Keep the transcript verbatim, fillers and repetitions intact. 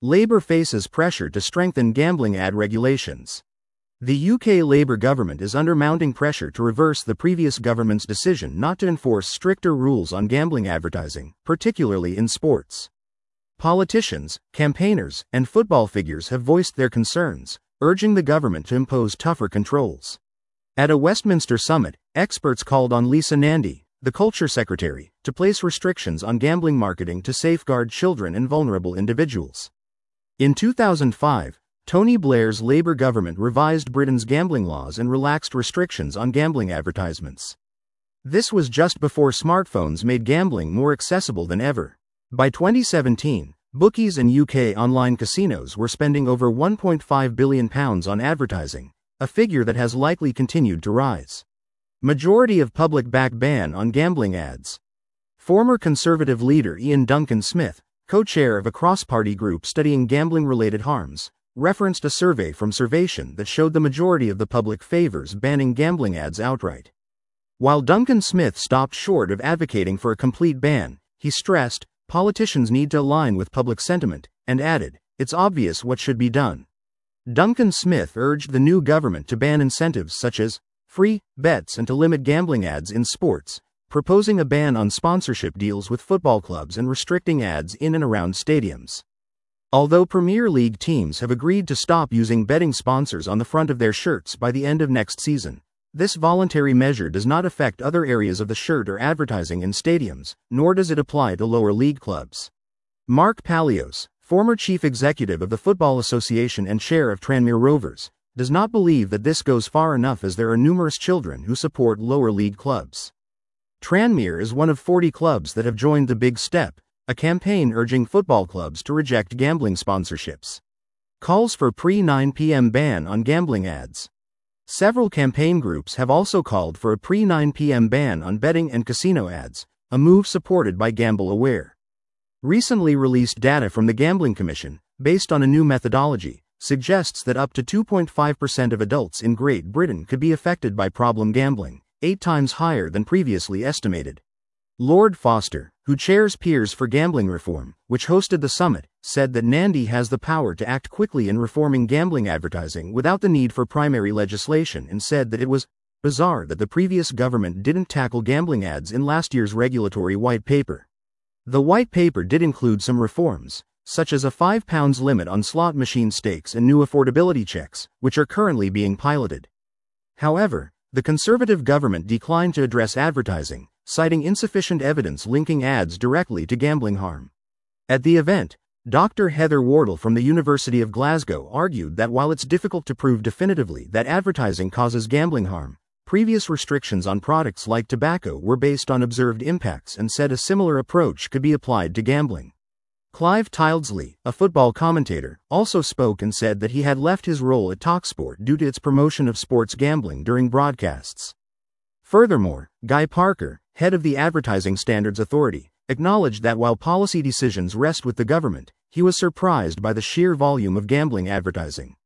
Labour faces pressure to strengthen gambling ad regulations. The U K Labour government is under mounting pressure to reverse the previous government's decision not to enforce stricter rules on gambling advertising, particularly in sports. Politicians, campaigners, and football figures have voiced their concerns, urging the government to impose tougher controls. At a Westminster summit, experts called on Lisa Nandy, the Culture Secretary, to place restrictions on gambling marketing to safeguard children and vulnerable individuals. In two thousand five, Tony Blair's Labour government revised Britain's gambling laws and relaxed restrictions on gambling advertisements. This was just before smartphones made gambling more accessible than ever. By twenty seventeen, bookies and U K online casinos were spending over one point five billion pounds on advertising, a figure that has likely continued to rise. Majority of public back ban on gambling ads. Former Conservative leader Ian Duncan Smith, co-chair of a cross-party group studying gambling-related harms, referenced a survey from Survation that showed the majority of the public favors banning gambling ads outright. While Duncan Smith stopped short of advocating for a complete ban, he stressed, politicians need to align with public sentiment, and added, it's obvious what should be done. Duncan Smith urged the new government to ban incentives such as free bets and to limit gambling ads in sports, proposing a ban on sponsorship deals with football clubs and restricting ads in and around stadiums. Although Premier League teams have agreed to stop using betting sponsors on the front of their shirts by the end of next season, this voluntary measure does not affect other areas of the shirt or advertising in stadiums, nor does it apply to lower league clubs. Mark Palios, former chief executive of the Football Association and chair of Tranmere Rovers, does not believe that this goes far enough as there are numerous children who support lower league clubs. Tranmere is one of forty clubs that have joined the Big Step, a campaign urging football clubs to reject gambling sponsorships. Calls for pre nine p m ban on gambling ads. Several campaign groups have also called for a pre nine p m ban on betting and casino ads, a move supported by Gamble Aware. Recently released data from the Gambling Commission, based on a new methodology, suggests that up to two point five percent of adults in Great Britain could be affected by problem gambling, eight times higher than previously estimated. Lord Foster, who chairs Peers for Gambling Reform, which hosted the summit, said that Nandy has the power to act quickly in reforming gambling advertising without the need for primary legislation, and said that it was bizarre that the previous government didn't tackle gambling ads in last year's regulatory white paper. The white paper did include some reforms, such as a five pounds limit on slot machine stakes and new affordability checks, which are currently being piloted. However, the Conservative government declined to address advertising, citing insufficient evidence linking ads directly to gambling harm. At the event, Doctor Heather Wardle from the University of Glasgow argued that while it's difficult to prove definitively that advertising causes gambling harm, previous restrictions on products like tobacco were based on observed impacts, and said a similar approach could be applied to gambling. Clive Tildesley, a football commentator, also spoke and said that he had left his role at TalkSport due to its promotion of sports gambling during broadcasts. Furthermore, Guy Parker, head of the Advertising Standards Authority, acknowledged that while policy decisions rest with the government, he was surprised by the sheer volume of gambling advertising.